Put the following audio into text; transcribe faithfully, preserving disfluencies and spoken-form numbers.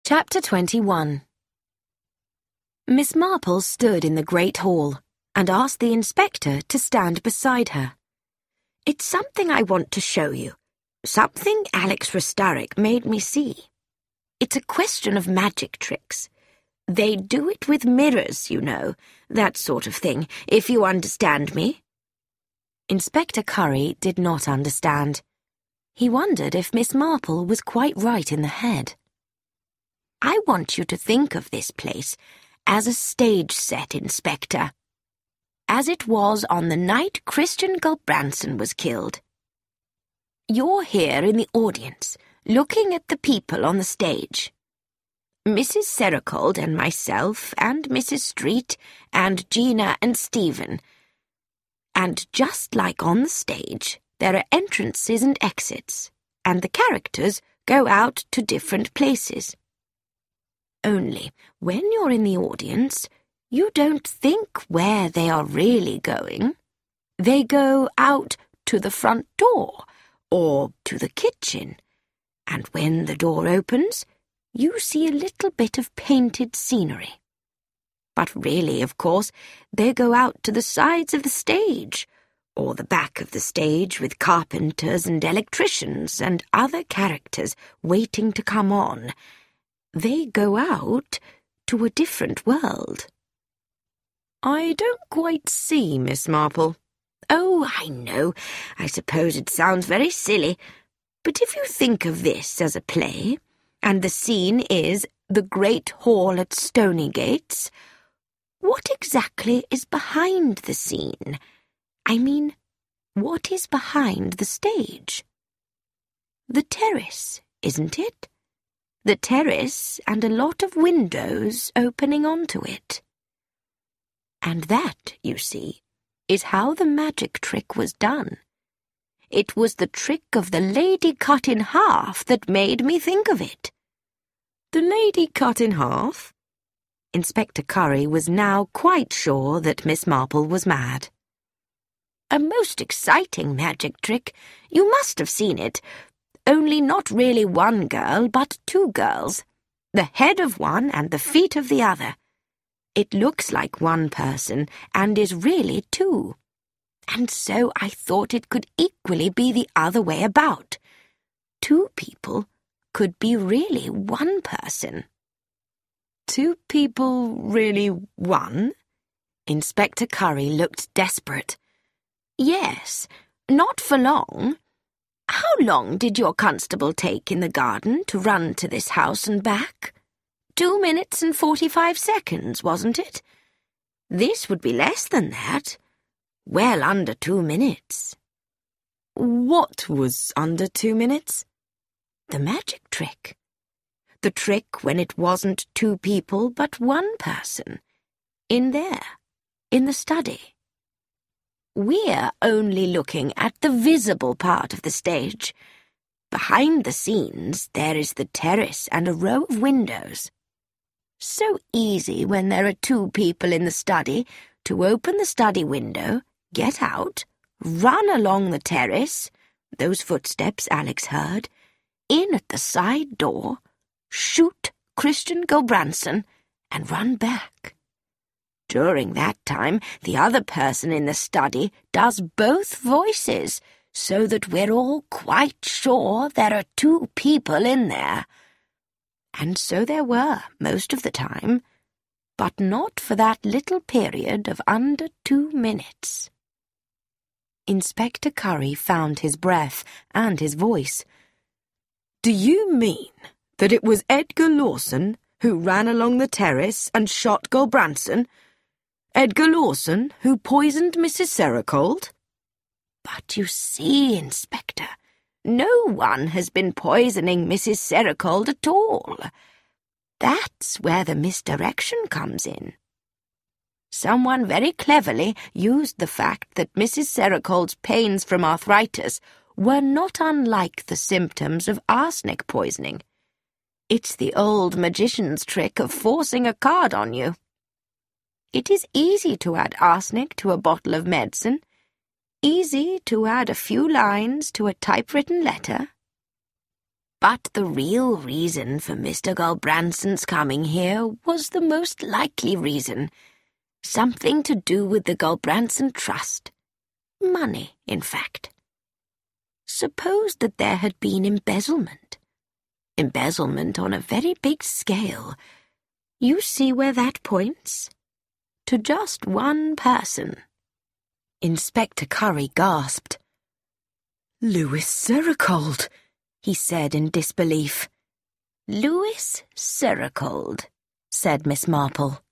Chapter twenty-one. Miss Marple stood in the great hall and asked the inspector to stand beside her. "It's something I want to show you, something Alex Restarek made me see. It's a question of magic tricks. They do it with mirrors, you know, that sort of thing, if you understand me." Inspector Curry did not understand. He wondered if Miss Marple was quite right in the head. "I want you to think of this place as a stage set, Inspector, as it was on the night Christian Gulbranson was killed. You're here in the audience, looking at the people on the stage. Missus Sericold and myself and Missus Street and Gina and Stephen. And just like on the stage, there are entrances and exits, and the characters go out to different places. Only, when you're in the audience, you don't think where they are really going. They go out to the front door, or to the kitchen, and when the door opens, you see a little bit of painted scenery. But really, of course, they go out to the sides of the stage, or the back of the stage with carpenters and electricians and other characters waiting to come on. They go out to a different world." "I don't quite see, Miss Marple." "Oh, I know. I suppose it sounds very silly. But if you think of this as a play, and the scene is the Great Hall at Stonygates, what exactly is behind the scene? I mean, what is behind the stage? The terrace, isn't it? The terrace and a lot of windows opening onto it. And that, you see, is how the magic trick was done. It was the trick of the lady cut in half that made me think of it." "The lady cut in half?" Inspector Curry was now quite sure that Miss Marple was mad. "A most exciting magic trick. You must have seen it. Only not really one girl, but two girls. The head of one and the feet of the other. It looks like one person and is really two. And so I thought it could equally be the other way about. Two people could be really one person." "Two people really one?" Inspector Curry looked desperate. "Yes, not for long. How long did your constable take in the garden to run to this house and back? Two minutes and forty-five seconds, wasn't it? This would be less than that. Well under two minutes." "What was under two minutes?" "The magic trick. The trick when it wasn't two people but one person. In there, in the study. We're only looking at the visible part of the stage. Behind the scenes, there is the terrace and a row of windows. So easy when there are two people in the study to open the study window, get out, run along the terrace, those footsteps Alex heard, in at the side door, shoot Christian Gulbranson, and run back. During that time, the other person in the study does both voices, so that we're all quite sure there are two people in there. And so there were, most of the time, but not for that little period of under two minutes." Inspector Curry found his breath and his voice. "Do you mean that it was Edgar Lawson who ran along the terrace and shot Gulbranson? Edgar Lawson, who poisoned Missus Sericold?" "But you see, Inspector, no one has been poisoning Missus Sericold at all. That's where the misdirection comes in. Someone very cleverly used the fact that Missus Sericold's pains from arthritis were not unlike the symptoms of arsenic poisoning. It's the old magician's trick of forcing a card on you. It is easy to add arsenic to a bottle of medicine, easy to add a few lines to a typewritten letter. But the real reason for Mister Gulbranson's coming here was the most likely reason. Something to do with the Gulbranson Trust. Money, in fact. Suppose that there had been embezzlement. Embezzlement on a very big scale. You see where that points? To just one person. Inspector Curry gasped. "Louis Sericold," he said in disbelief. "Louis Sericold," said Miss Marple.